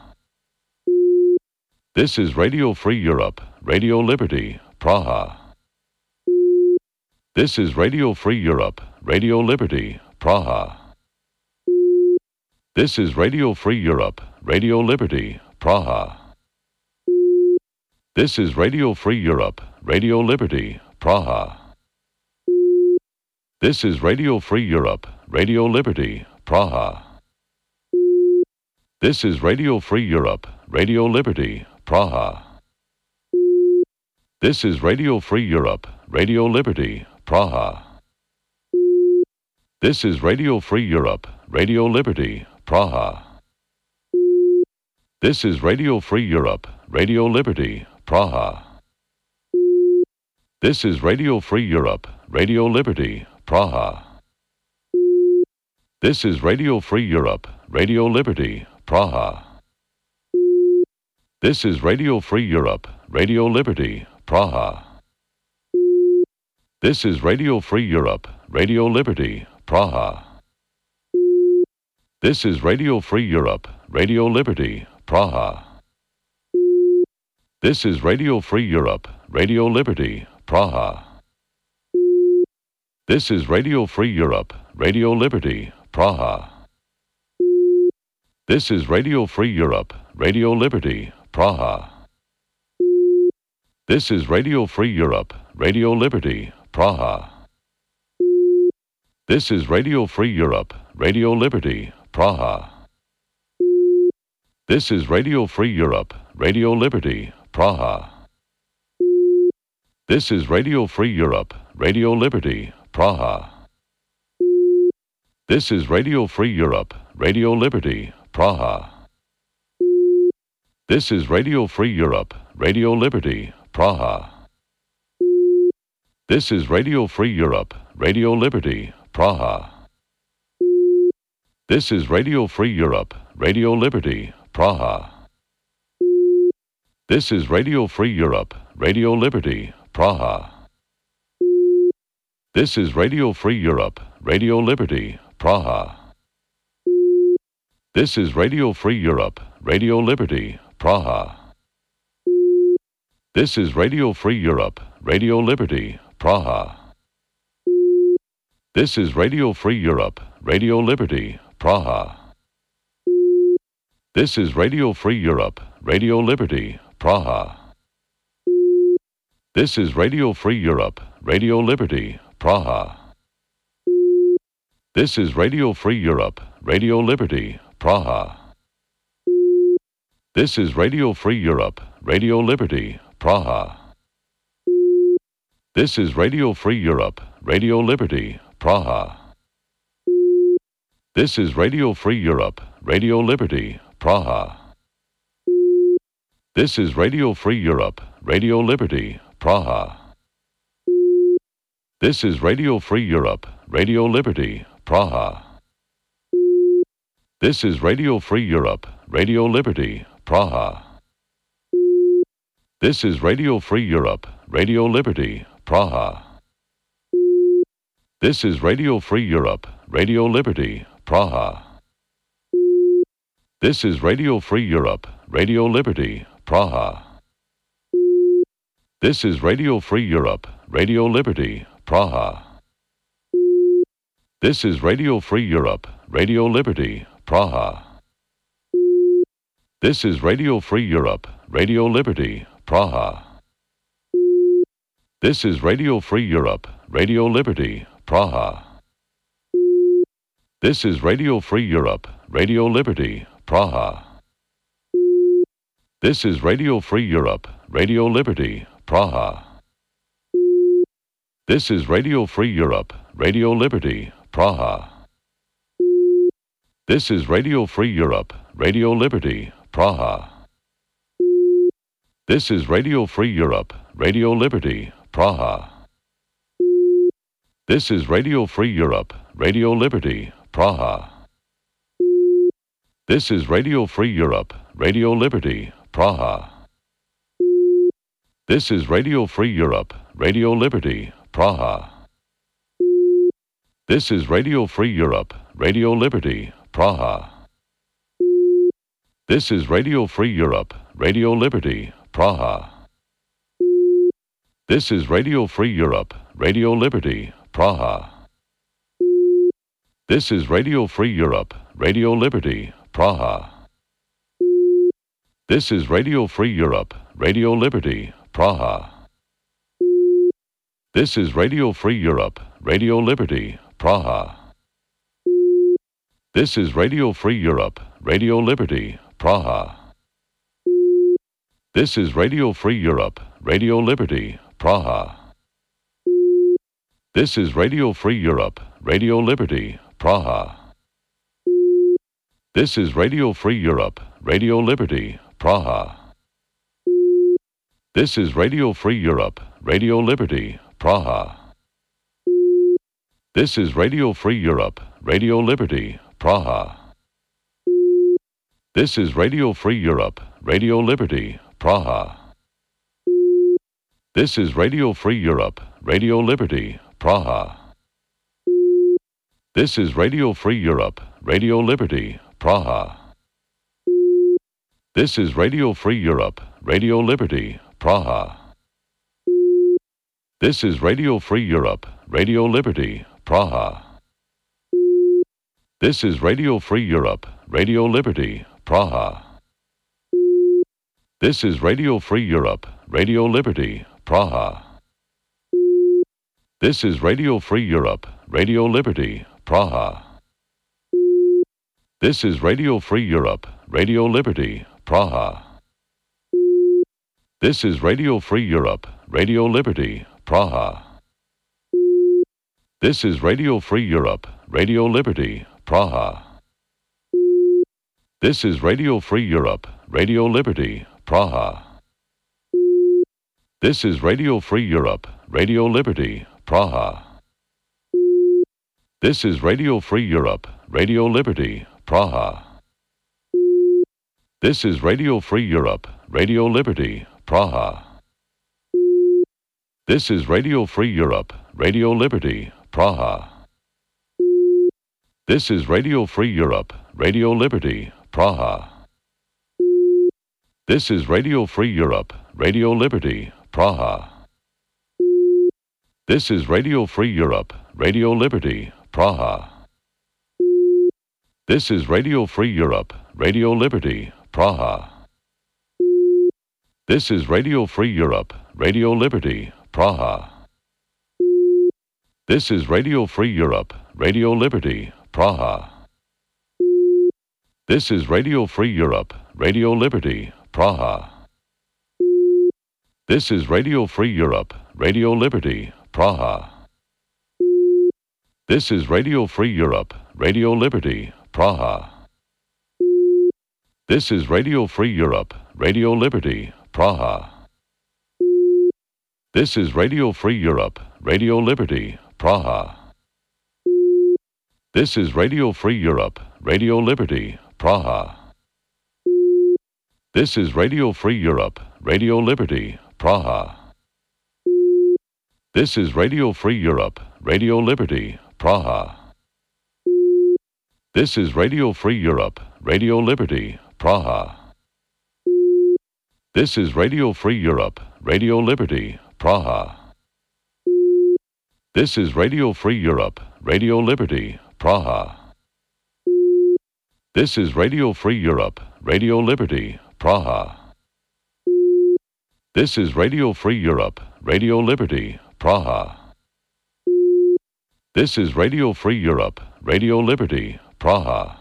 This is Radio Free Europe, Radio Liberty, Praha. This is Radio Free Europe, Radio Liberty, Praha. This is Radio Free Europe, Radio Liberty, Praha. This is Radio Free Europe, Radio Liberty, Praha. This is Radio Free Europe, Radio Liberty, Praha. This is Radio Free Europe, Radio Liberty, Praha. This is Radio Free Europe, Radio Liberty, Praha. This is Radio Free Europe, Radio Liberty, Praha. This is Radio Free Europe, Radio Liberty, Praha. This is Radio Free Europe, Radio Liberty, Praha. This is Radio Free Europe, Radio Liberty, Praha. This is Radio Free Europe, Radio Liberty, Praha. This is Radio Free Europe, Radio Liberty, Praha. This is Radio Free Europe, Radio Liberty, Praha. This is Radio Free Europe, Radio Liberty, Praha. This is Radio Free Europe, Radio Liberty, Praha. This is Radio Free Europe, Radio Liberty, Praha. This is Radio Free Europe, Radio Liberty, Praha. This is Radio Free Europe, Radio Liberty, Praha. This is Radio Free Europe, Radio Liberty, Praha. This is Radio Free Europe, Radio Liberty, Praha. This is Radio Free Europe, Radio Liberty, Praha. This is Radio Free Europe, Radio Liberty, Praha. This is Radio Free Europe, Radio Liberty, Praha. This is Radio Free Europe, Radio Liberty, Praha. This is Radio Free Europe, Radio Liberty, Praha. This is Radio Free Europe, Radio Liberty, Praha. This is Radio Free Europe, Radio Liberty, Praha. This is Radio Free Europe, Radio Liberty, Praha. This is Radio Free Europe, Radio Liberty, Praha. This is Radio Free Europe, Radio Liberty, Praha. This is Radio Free Europe, Radio Liberty, Praha. This is Radio Free Europe, Radio Liberty, Praha. This is Radio Free Europe, Radio Liberty, Praha. This is Radio Free Europe, Radio Liberty, Praha. This is Radio Free Europe, Radio Liberty, Praha. This is Radio Free Europe, Radio Liberty, Praha. This is Radio Free Europe, Radio Liberty, Praha. This is Radio Free Europe, Radio Liberty, Praha. This is Radio Free Europe, Radio Liberty, Praha. This is Radio Free Europe, Radio Liberty, Praha. This is Radio Free Europe, Radio Liberty, Praha. This is Radio Free Europe, Radio Liberty, Praha. This is Radio Free Europe, Radio Liberty, Praha. This is Radio Free Europe, Radio Liberty, Praha. This is Radio Free Europe, Radio Liberty, Praha. This is Radio Free Europe, Radio Liberty, Praha. This is Radio Free Europe, Radio Liberty, Praha. This is Radio Free Europe, Radio Liberty, Praha. This is Radio Free Europe, Radio Liberty, Praha. This is Radio Free Europe, Radio Liberty, Praha. This is Radio Free Europe, Radio Liberty, Praha. This is Radio Free Europe, Radio Liberty, Praha. This is Radio Free Europe, Radio Liberty, Praha. This is Radio Free Europe, Radio Liberty, Praha. This is Radio Free Europe, Radio Liberty, Praha. This is Radio Free Europe, Radio Liberty, Praha. This is Radio Free Europe, Radio Liberty, Praha. This is Radio Free Europe, Radio Liberty, Praha. This is Radio Free Europe, Radio Liberty, Praha. This is Radio Free Europe, Radio Liberty, Praha. This is Radio Free Europe, Radio Liberty, Praha. This is Radio Free Europe, Radio Liberty, Praha. This is Radio Free Europe, Radio Liberty, Praha. This is Radio Free Europe, Radio Liberty, Praha. This is Radio Free Europe, Radio Liberty, Praha. This is Radio Free Europe, Radio Liberty, Praha. This is Radio Free Europe, Radio Liberty, Praha. This is Radio Free Europe, Radio Liberty, Praha. This is Radio Free Europe, Radio Liberty, Praha. This is Radio Free Europe, Radio Liberty, Praha. This is Radio Free Europe, Radio Liberty, Praha. This is Radio Free Europe, Radio Liberty, Praha. This is Radio Free Europe, Radio Liberty, Praha. This is Radio Free Europe, Radio Liberty, Praha. This is Radio Free Europe, Radio Liberty, Praha. This is Radio Free Europe, Radio Liberty, Praha. This is Radio Free Europe, Radio Liberty, Praha. This is Radio Free Europe, Radio Liberty, Praha. This is Radio Free Europe, Radio Liberty, Praha. This is Radio Free Europe, Radio Liberty, Praha. This is Radio Free Europe, Radio Liberty, Praha. This is Radio Free Europe, Radio Liberty, Praha. This is Radio Free Europe, Radio Liberty, Praha. This is Radio Free Europe, Radio Liberty, Praha. This is Radio Free Europe, Radio Liberty, Praha. This is Radio Free Europe, Radio Liberty, Praha. This is Radio Free Europe, Radio Liberty, Praha. This is Radio Free Europe, Radio Liberty, Praha. This is Radio Free Europe, Radio Liberty, Praha. This is Radio Free Europe, Radio Liberty, Praha. This is Radio Free Europe, Radio Liberty, Praha. This is Radio Free Europe, Radio Liberty, Praha. This is Radio Free Europe, Radio Liberty, Praha. This is Radio Free Europe, Radio Liberty, Praha. This is Radio Free Europe, Radio Liberty, Praha. This is Radio Free Europe, Radio Liberty, Praha. This is Radio Free Europe, Radio Liberty, Praha. This is Radio Free Europe, Radio Liberty, Praha. This is Radio Free Europe, Radio Liberty, Praha. This is Radio Free Europe, Radio Liberty, Praha. This is Radio Free Europe, Radio Liberty, Praha.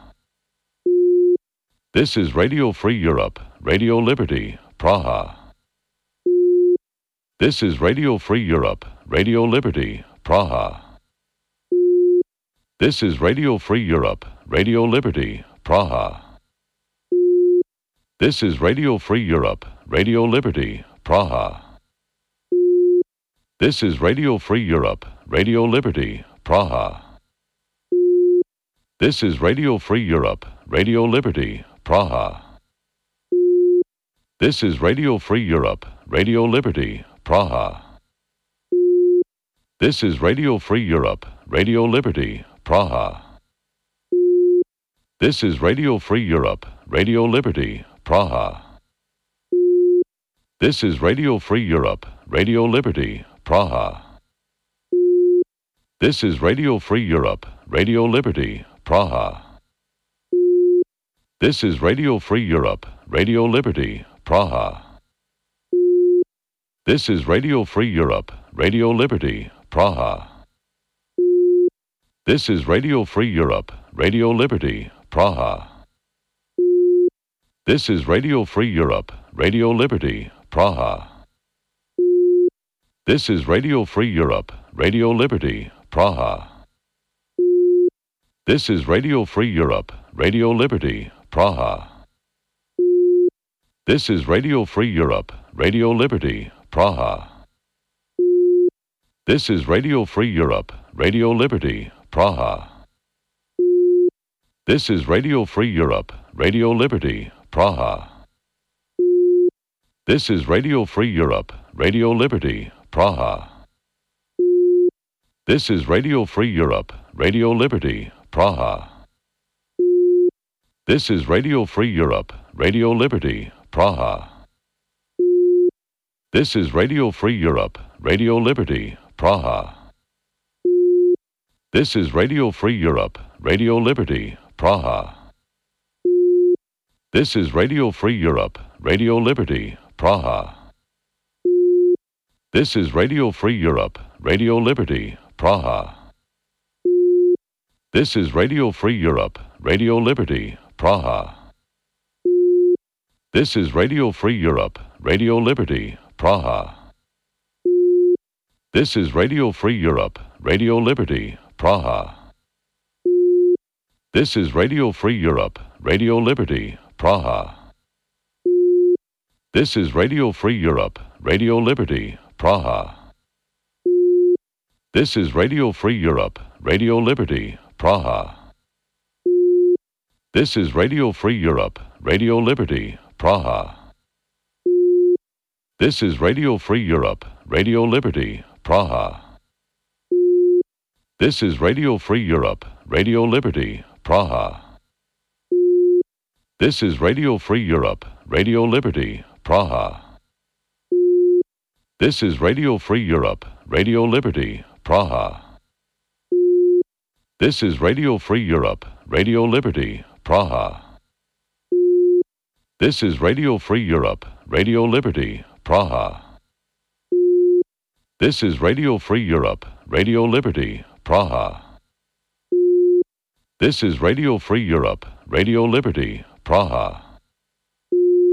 This is Radio Free Europe, Radio Liberty, Praha. This is Radio Free Europe, Radio Liberty, Praha. This is Radio Free Europe, Radio Liberty, Praha. This is Radio Free Europe, Radio Liberty, Praha. This is Radio Free Europe, Radio Liberty, Praha. This is Radio Free Europe, Radio Liberty, Praha. This is Radio Free Europe, Radio Liberty, Praha. This is Radio Free Europe, Radio Liberty, Praha. This is Radio Free Europe, Radio Liberty, Praha. This is Radio Free Europe, Radio Liberty, Praha. This is Radio Free Europe, Radio Liberty, Praha. This is Radio Free Europe, Radio Liberty, Praha. This is Radio Free Europe, Radio Liberty, Praha. This is Radio Free Europe, Radio Liberty, Praha. This is Radio Free Europe, Radio Liberty, Praha. This is Radio Free Europe, Radio Liberty, Praha. This is Radio Free Europe, Radio Liberty, Praha. This is Radio Free Europe, Radio Liberty, Praha. This is Radio Free Europe, Radio Liberty, Praha. This is Radio Free Europe, Radio Liberty, Praha. This is Radio Free Europe, Radio Liberty, Praha. This is Radio Free Europe, Radio Liberty, Praha. This is Radio Free Europe, Radio Liberty, Praha. This is Radio Free Europe, Radio Liberty, Praha. This is Radio Free Europe, Radio Liberty, Praha. This is Radio Free Europe, Radio Liberty, Praha. This is Radio Free Europe, Radio Liberty, Praha. This is Radio Free Europe, Radio Liberty, Praha. This is Radio Free Europe, Radio Liberty, Praha. This is Radio Free Europe, Radio Liberty, Praha. This is Radio Free Europe, Radio Liberty, Praha. This is Radio Free Europe, Radio Liberty, Praha. This is Radio Free Europe, Radio Liberty, Praha. This is Radio Free Europe, Radio Liberty, Praha. This is Radio Free Europe, Radio Liberty, Praha. This is Radio Free Europe, Radio Liberty, Praha. This is Radio Free Europe, Radio Liberty, Praha. This is Radio Free Europe, Radio Liberty, Praha. This is Radio Free Europe, Radio Liberty, Praha. This is Radio Free Europe, Radio Liberty, Praha. This is Radio Free Europe, Radio Liberty, Praha. This is Radio Free Europe, Radio Liberty, Praha.